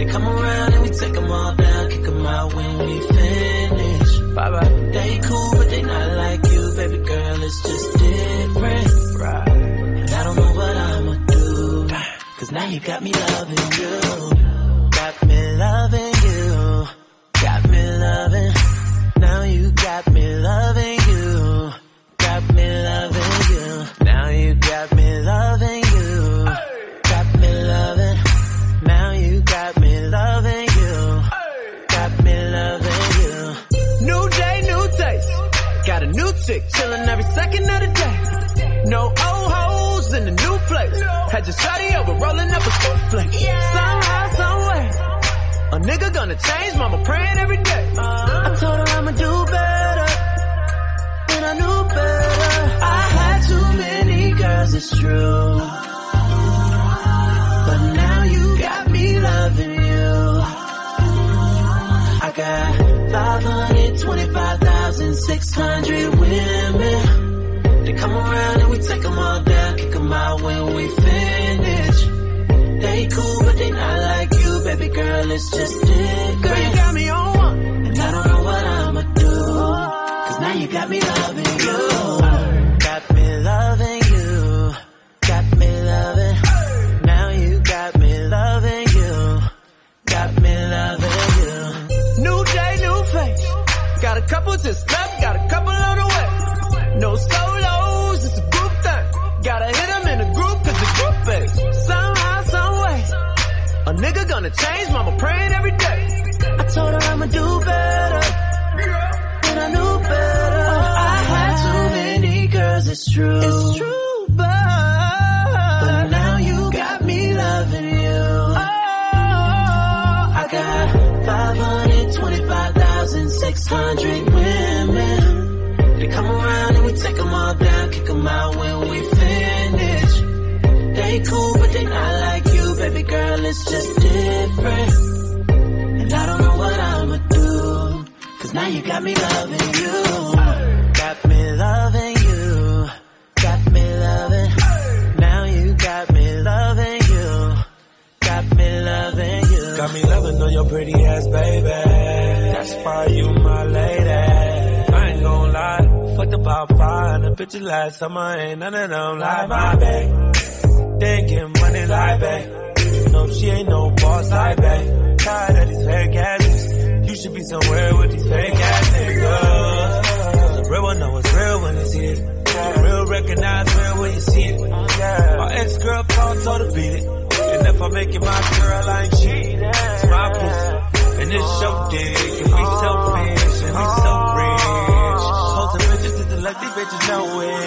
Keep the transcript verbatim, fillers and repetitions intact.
come around and we take them all down, kick them out when we finish. Bye-bye. They cool, but they not like you, baby girl, it's just different. Right. And I don't know what I'ma do, cause now you got me loving you. Got me loving you. Got me loving. Now you got me loving you. Got me loving you. Now you got me loving you. Got me loving. Now you got me loving you. Got me loving you. New day, new taste. Got a new chick chillin' every second of the day. No old hoes in the new place. Had your shawty over rolling up a souffle. Somehow, someway, a nigga gonna change, mama praying every day. I told her I'ma do better, and I knew better. I had too many girls, it's true, but now you got me loving you. I got five hundred twenty-five thousand six hundred women. They come around and we take them all down, kick them out when we finish. They cool, but they not like you, baby girl, it's just different. Girl, you got me on one, and I don't know what I'ma do, cause now you got me loving you. Got me loving you. Got me loving. Now you got me loving you. Got me loving you. New day, new face. Got a couple just left, got a couple on the way. No solos, it's a group thing. Gotta hit them in a group, cause the group base. Somehow, someway, a nigga gonna change, mama praying every day. I told her I'ma do better, and I knew better. I had too many girls, it's true. It's true, but, but now you got me loving you. Oh, I got five hundred twenty-five thousand six hundred women. They come around and we take them all down, kick them out when we finish. They cool, but they not like you, baby girl, it's just different. And I don't know what I'ma do, cause now you got me loving you. Got me loving you. Got me loving. Now you got me loving you. Got me loving you. Got me loving on your pretty ass, baby. That's why you my lady. I ain't gon' lie, fucked about five and the bitches last summer, ain't none of them like my babe. They ain't getting money like babe. You know she ain't no boss like babe. Tired of these fake asses. You should be somewhere with these fake ass niggas. The real one know it's real when you see it. The real recognize real when you see it. My ex-girl called, told her beat it. And if I make it my girl, I ain't cheating. It's my pussy, and it's your dick. And we so rich, and we so rich. Hoes and bitches, it's the lucky bitches know it.